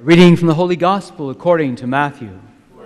Reading from the Holy Gospel according to Matthew.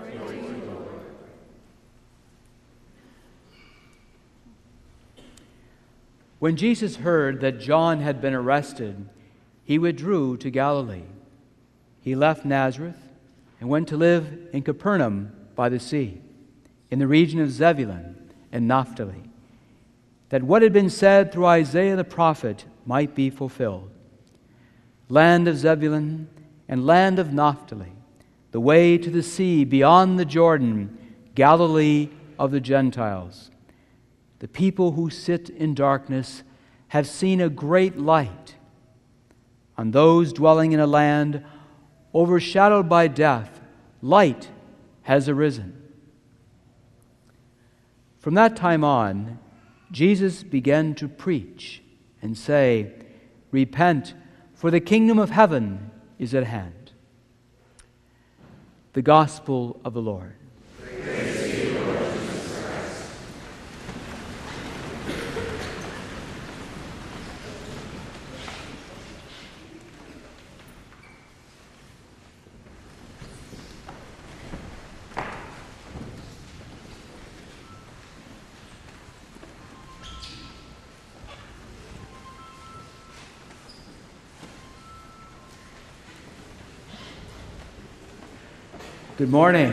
When Jesus heard that John had been arrested, he withdrew to Galilee. He left Nazareth and went to live in Capernaum by the sea, in the region of Zebulun and Naphtali, that what had been said through Isaiah the prophet might be fulfilled. Land of Zebulun and land of Naphtali, the way to the sea beyond the Jordan, Galilee of the Gentiles. The people who sit in darkness have seen a great light. On those dwelling in a land overshadowed by death, light has arisen. From that time on, Jesus began to preach and say, "Repent, for the kingdom of heaven is at hand." The Gospel of the Lord. Praise to you, Lord Jesus Christ. Good morning.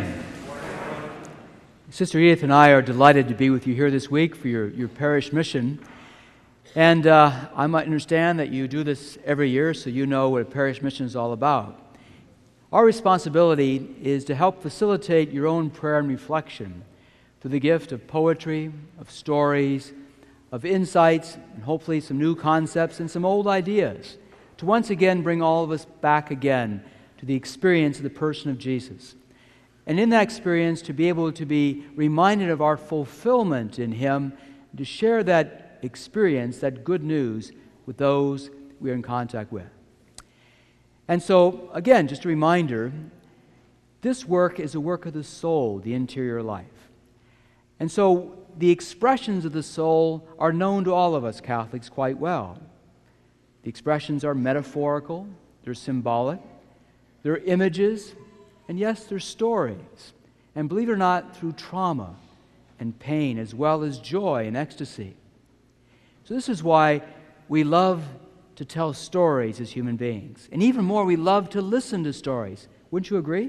Sister Edith and I are delighted to be with you here this week for your parish mission. And I might understand that you do this every year, so you know what a parish mission is all about. Our responsibility is to help facilitate your own prayer and reflection through the gift of poetry, of stories, of insights, and hopefully some new concepts and some old ideas, to once again bring all of us back again to the experience of the person of Jesus. And in that experience, to be able to be reminded of our fulfillment in Him, and to share that experience, that good news, with those we are in contact with. And so, again, just a reminder, this work is a work of the soul, the interior life. And so, the expressions of the soul are known to all of us Catholics quite well. The expressions are metaphorical, they're symbolic, they're images, and yes, they're stories. And believe it or not, through trauma and pain, as well as joy and ecstasy. So this is why we love to tell stories as human beings. And even more, we love to listen to stories. Wouldn't you agree?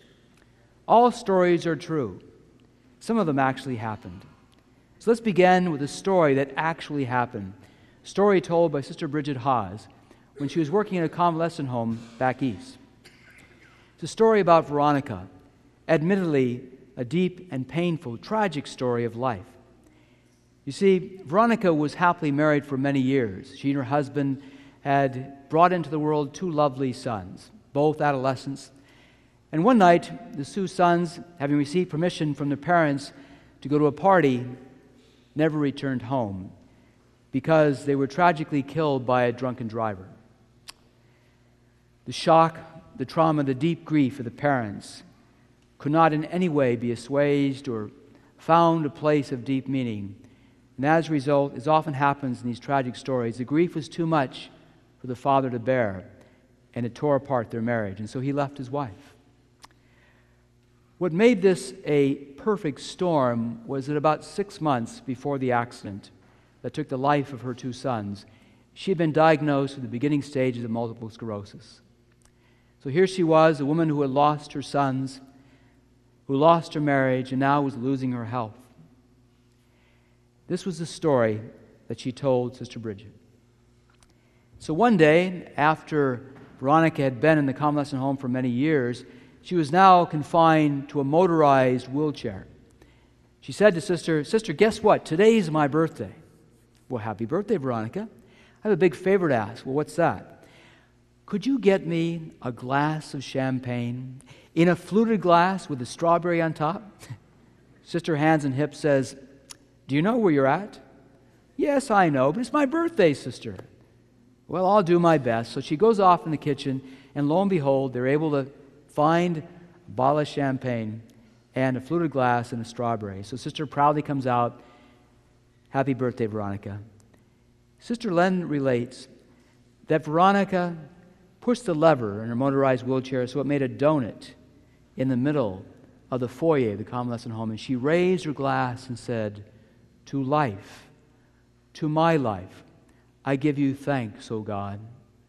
All stories are true. Some of them actually happened. So let's begin with a story that actually happened. A story told by Sister Bridget Haas when she was working in a convalescent home back east. It's a story about Veronica, admittedly a deep and painful, tragic story of life. You see, Veronica was happily married for many years. She and her husband had brought into the world two lovely sons, both adolescents. And one night, the two sons, having received permission from their parents to go to a party, never returned home because they were tragically killed by a drunken driver. The shock, the trauma, the deep grief of the parents could not in any way be assuaged or found a place of deep meaning. And as a result, as often happens in these tragic stories, the grief was too much for the father to bear, and it tore apart their marriage. And so he left his wife. What made this a perfect storm was that about 6 months before the accident that took the life of her two sons, she had been diagnosed with the beginning stages of multiple sclerosis. So here she was, a woman who had lost her sons, who lost her marriage, and now was losing her health. This was the story that she told Sister Bridget. So one day, after Veronica had been in the convalescent home for many years, she was now confined to a motorized wheelchair. She said to Sister, guess what? Today's my birthday. Well, happy birthday, Veronica. I have a big favor to ask. Well, what's that? Could you get me a glass of champagne in a fluted glass with a strawberry on top? Sister Hands and Hips says, do you know where you're at? Yes, I know, but it's my birthday, sister. Well, I'll do my best. So she goes off in the kitchen, and lo and behold, they're able to find a bottle of champagne and a fluted glass and a strawberry. So Sister proudly comes out, happy birthday, Veronica. Sister Len relates that Veronica pushed the lever in her motorized wheelchair so it made a donut in the middle of the foyer of the convalescent home. And she raised her glass and said, "To life, to my life, I give you thanks, O God."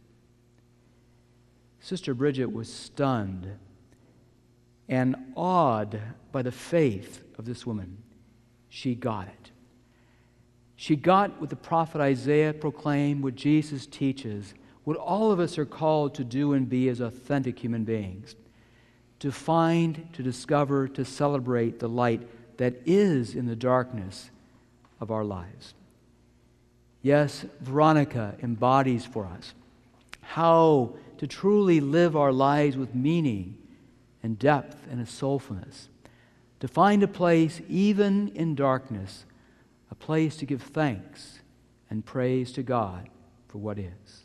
Sister Bridget was stunned and awed by the faith of this woman. She got it. She got what the prophet Isaiah proclaimed, what Jesus teaches, what all of us are called to do and be as authentic human beings. To find, to discover, to celebrate the light that is in the darkness of our lives. Yes, Veronica embodies for us how to truly live our lives with meaning and depth and a soulfulness. To find a place, even in darkness, a place to give thanks and praise to God for what is.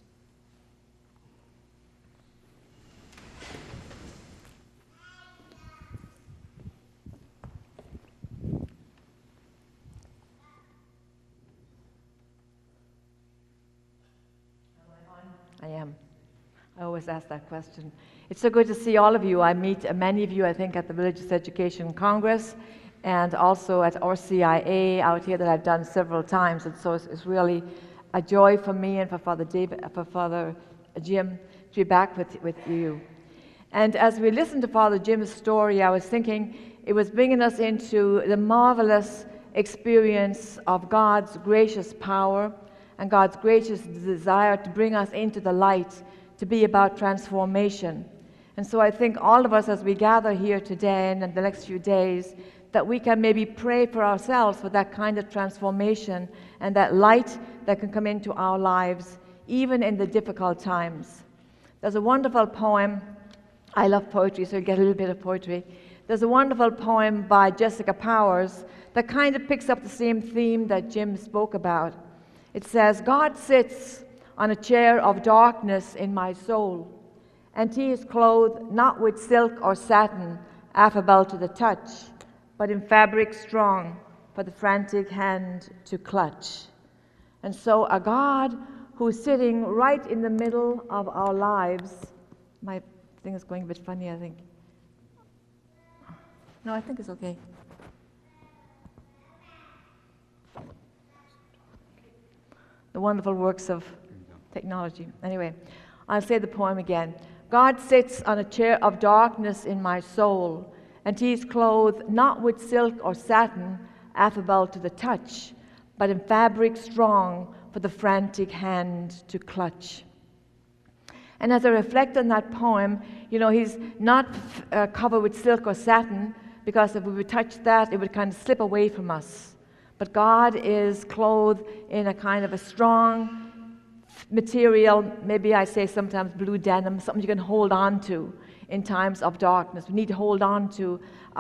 I am. I always ask that question. It's so good to see all of you. I meet many of you, I think, at the Religious Education Congress and also at RCIA out here that I've done several times. And so it's really a joy for me and for Father Jim to be back with you. And as we listened to Father Jim's story, I was thinking it was bringing us into the marvelous experience of God's gracious power and God's gracious desire to bring us into the light, to be about transformation. And so I think all of us, as we gather here today and in the next few days, that we can maybe pray for ourselves for that kind of transformation and that light that can come into our lives, even in the difficult times. There's a wonderful poem. I love poetry, so you get a little bit of poetry. There's a wonderful poem by Jessica Powers that kind of picks up the same theme that Jim spoke about. It says, "God sits on a chair of darkness in my soul, and he is clothed not with silk or satin, affable to the touch, but in fabric strong for the frantic hand to clutch." And so a God who's sitting right in the middle of our lives. My thing is going a bit funny, I think. No, I think it's okay. The wonderful works of technology. Anyway, I'll say the poem again. "God sits on a chair of darkness in my soul, and he is clothed not with silk or satin, affable to the touch, but in fabric strong for the frantic hand to clutch." And as I reflect on that poem, he's not covered with silk or satin, because if we would touch that, it would kind of slip away from us. But God is clothed in a kind of a strong material, maybe I say sometimes blue denim, something you can hold on to in times of darkness. We need to hold on to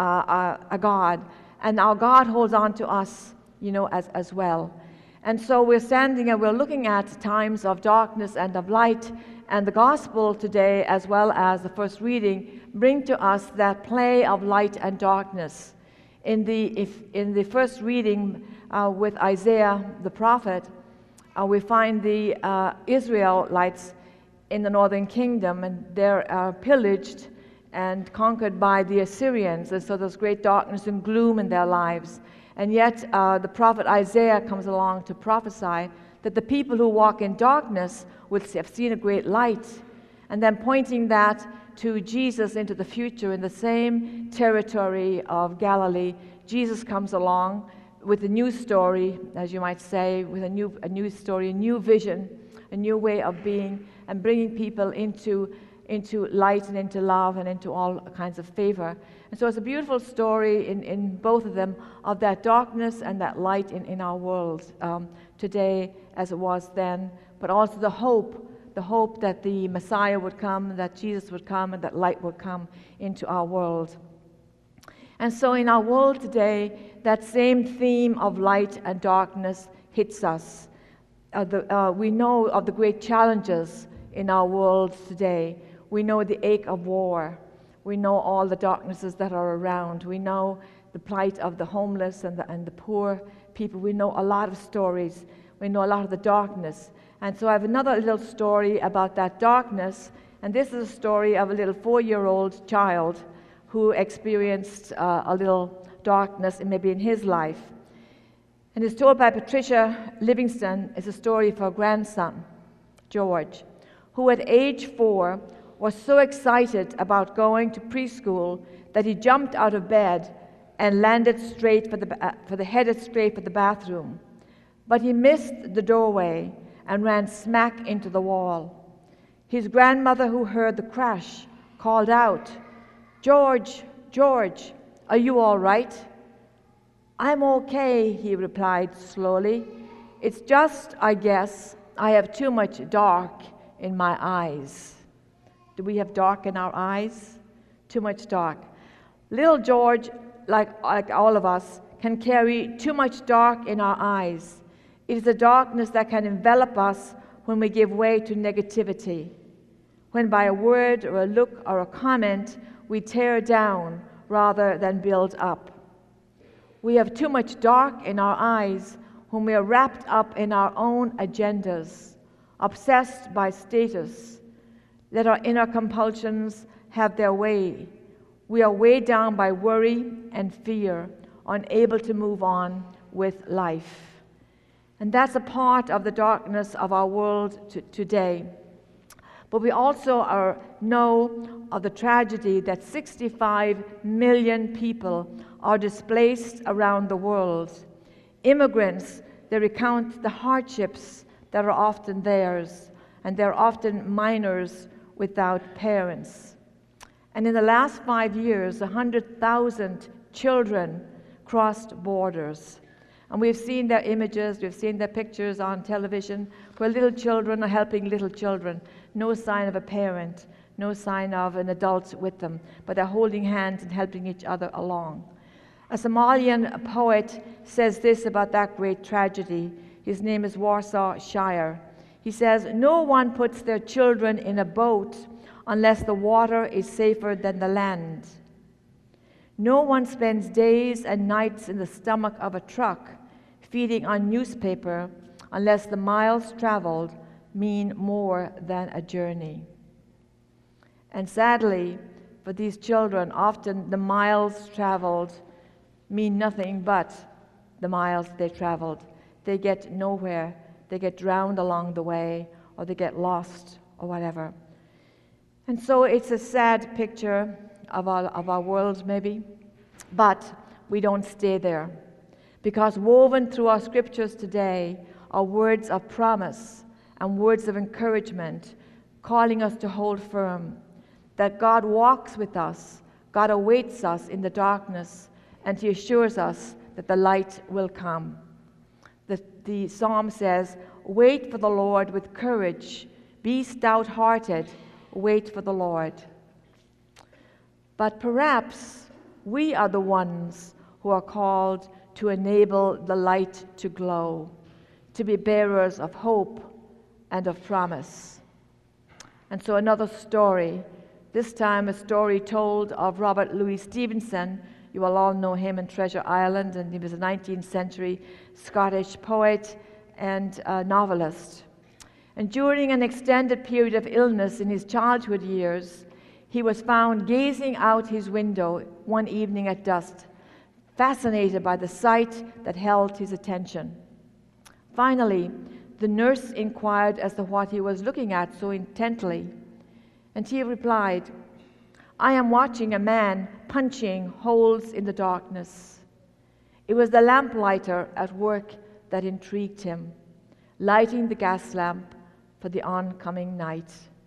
a God. And our God holds on to us, as well. And so we're standing and we're looking at times of darkness and of light. And the gospel today, as well as the first reading, bring to us that play of light and darkness. In the first reading with Isaiah the prophet, we find the Israelites in the northern kingdom, and they're pillaged and conquered by the Assyrians, and so there's great darkness and gloom in their lives. And yet the prophet Isaiah comes along to prophesy that the people who walk in darkness will have seen a great light, and then pointing that to Jesus into the future in the same territory of Galilee. Jesus comes along with a new story, as you might say, with a new story, a new vision, a new way of being, and bringing people into light and into love and into all kinds of favor. And so it's a beautiful story in both of them, of that darkness and that light in our world today as it was then, but also the hope that the Messiah would come, that Jesus would come, and that light would come into our world. And so in our world today, that same theme of light and darkness hits us. We know of the great challenges in our world today. We know the ache of war. We know all the darknesses that are around. We know the plight of the homeless and the poor people. We know a lot of stories. We know a lot of the darkness. And so I have another little story about that darkness And this is a story of a little 4-year-old child who experienced a little darkness maybe in his life. And it's told by Patricia Livingston. It's a story of her grandson, George, who at age 4 was so excited about going to preschool that he jumped out of bed and headed straight for the bathroom. But he missed the doorway and ran smack into the wall. His grandmother, who heard the crash, called out, "George, George, are you all right?" "I'm okay," he replied slowly. "It's just, I guess, I have too much dark in my eyes." Do we have dark in our eyes? Too much dark. Little George, like all of us, can carry too much dark in our eyes. It is a darkness that can envelop us when we give way to negativity, when by a word or a look or a comment we tear down rather than build up. We have too much dark in our eyes when we are wrapped up in our own agendas, obsessed by status, let our inner compulsions have their way. We are weighed down by worry and fear, unable to move on with life. And that's a part of the darkness of our world today. But we also know of the tragedy that 65 million people are displaced around the world. Immigrants, they recount the hardships that are often theirs, and they're often minors without parents. And in the last 5 years, 100,000 children crossed borders. And we've seen their images, we've seen their pictures on television, where little children are helping little children. No sign of a parent, no sign of an adult with them, but they're holding hands and helping each other along. A Somalian poet says this about that great tragedy. His name is Warsaw Shire. He says, "No one puts their children in a boat unless the water is safer than the land. No one spends days and nights in the stomach of a truck feeding on newspaper unless the miles traveled mean more than a journey." And sadly, for these children, often the miles traveled mean nothing but the miles they traveled. They get nowhere. They get drowned along the way, or they get lost, or whatever. And so it's a sad picture of our world, maybe, but we don't stay there. Because woven through our scriptures today are words of promise and words of encouragement, calling us to hold firm, that God walks with us, God awaits us in the darkness, and He assures us that the light will come. The psalm says, "Wait for the Lord with courage, be stout-hearted, wait for the Lord." But perhaps we are the ones who are called to enable the light to glow, to be bearers of hope and of promise. And so another story, this time a story told of Robert Louis Stevenson. You will all know him in Treasure Island, and he was a 19th century Scottish poet and novelist. And during an extended period of illness in his childhood years, he was found gazing out his window one evening at dusk, fascinated by the sight that held his attention. Finally, the nurse inquired as to what he was looking at so intently, and he replied, "I am watching a man punching holes in the darkness." It was the lamplighter at work that intrigued him, lighting the gas lamp for the oncoming night.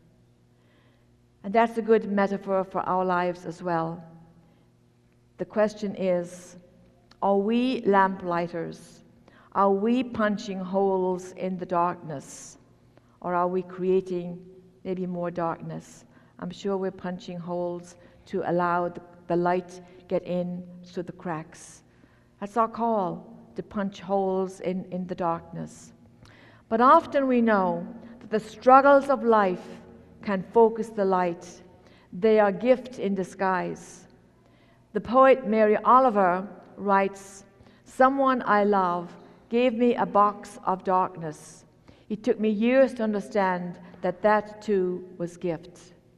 And that's a good metaphor for our lives as well. The question is, are we lamplighters? Are we punching holes in the darkness? Or are we creating maybe more darkness? I'm sure we're punching holes to allow the light get in through the cracks. That's our call, to punch holes in the darkness. But often we know that the struggles of life can focus the light. They are gifts in disguise. The poet Mary Oliver writes, "Someone I love gave me a box of darkness. It took me years to understand that too was gift."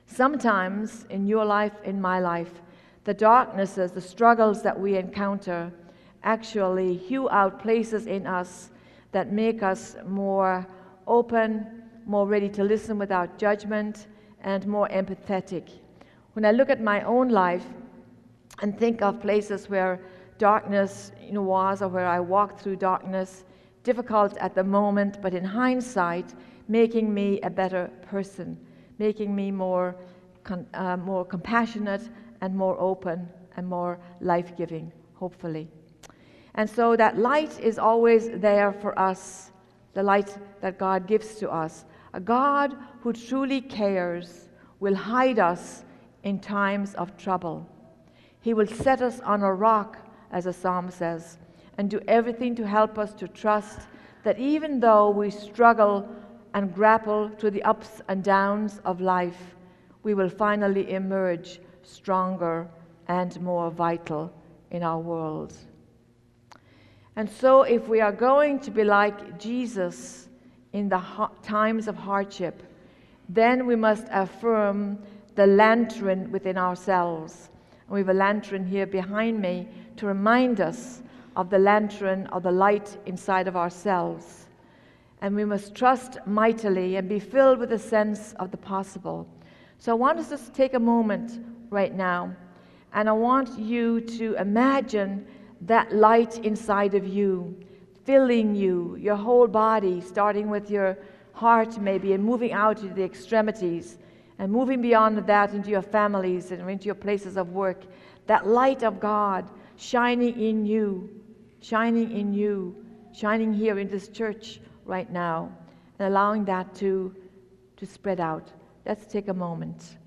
Sometimes in your life, in my life, the darknesses, the struggles that we encounter actually hew out places in us that make us more open, more ready to listen without judgment, and more empathetic. When I look at my own life and think of places where darkness was, or where I walked through darkness, difficult at the moment, but in hindsight, making me a better person, making me more compassionate and more open and more life-giving, hopefully. And so that light is always there for us, the light that God gives to us. A God who truly cares will hide us in times of trouble. He will set us on a rock, as a psalm says, and do everything to help us to trust that even though we struggle and grapple through the ups and downs of life, we will finally emerge stronger and more vital in our world. And so if we are going to be like Jesus in the times of hardship, then we must affirm the lantern within ourselves. And we have a lantern here behind me to remind us of the lantern or the light inside of ourselves. And we must trust mightily and be filled with a sense of the possible. So I want us to take a moment right now, and I want you to imagine that light inside of you, filling you, your whole body, starting with your heart maybe, and moving out to the extremities, and moving beyond that into your families and into your places of work. That light of God shining in you, shining here in this church right now, and allowing that to spread out. Let's take a moment.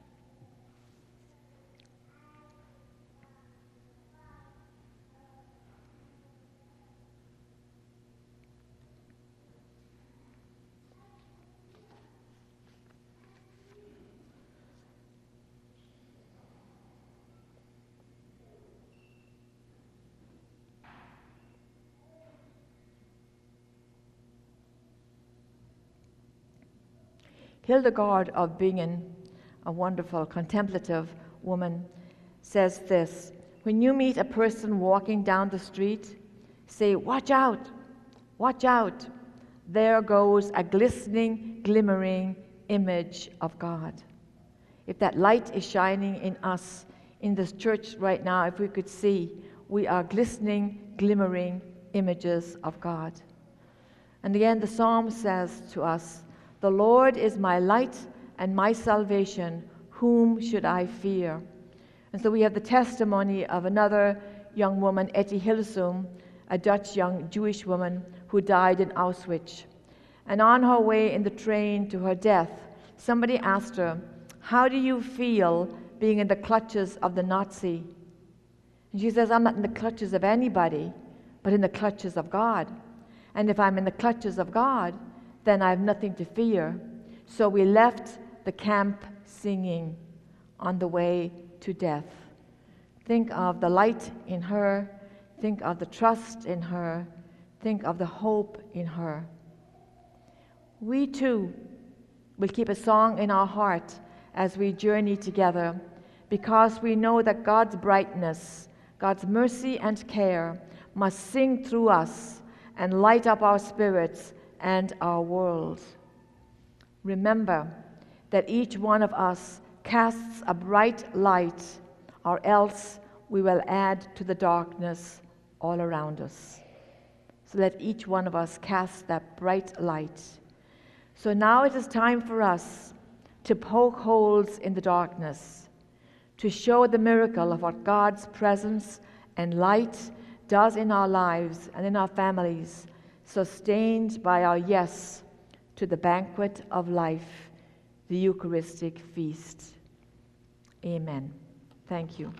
Hildegard of Bingen, a wonderful contemplative woman, says this: when you meet a person walking down the street, say, "Watch out, watch out. There goes a glistening, glimmering image of God." If that light is shining in us, in this church right now, if we could see, we are glistening, glimmering images of God. And again, the psalm says to us, "The Lord is my light and my salvation. Whom should I fear?" And so we have the testimony of another young woman, Etty Hillesum, a Dutch young Jewish woman who died in Auschwitz. And on her way in the train to her death, somebody asked her, "How do you feel being in the clutches of the Nazi?" And she says, "I'm not in the clutches of anybody, but in the clutches of God. And if I'm in the clutches of God, then I have nothing to fear." So we left the camp singing on the way to death. Think of the light in her. Think of the trust in her. Think of the hope in her. We too will keep a song in our heart as we journey together, because we know that God's brightness, God's mercy and care must sing through us and light up our spirits and our world. Remember that each one of us casts a bright light, or else we will add to the darkness all around us. So let each one of us cast that bright light. So now it is time for us to poke holes in the darkness, to show the miracle of what God's presence and light does in our lives and in our families, sustained by our yes to the banquet of life, the Eucharistic feast. Amen. Thank you.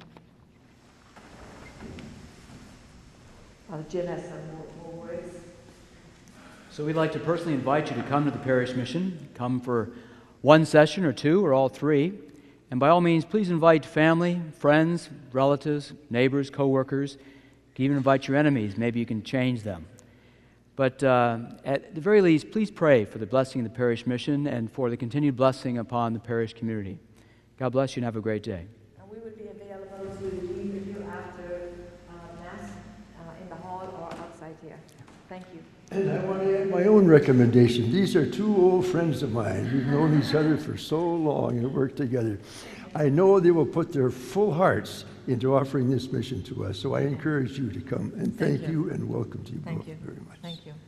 Jim has some more words. So we'd like to personally invite you to come to the parish mission. Come for one session or two or all three. And by all means, please invite family, friends, relatives, neighbors, co-workers. You can even invite your enemies. Maybe you can change them. But at the very least, please pray for the blessing of the parish mission and for the continued blessing upon the parish community. God bless you and have a great day. And we will be available to meet with you after Mass in the hall or outside here. Thank you. And I want to add my own recommendation. These are two old friends of mine. We've known each other for so long and worked together. I know they will put their full hearts into offering this mission to us. So I encourage you to come. And thank you and welcome to you both very much. Thank you.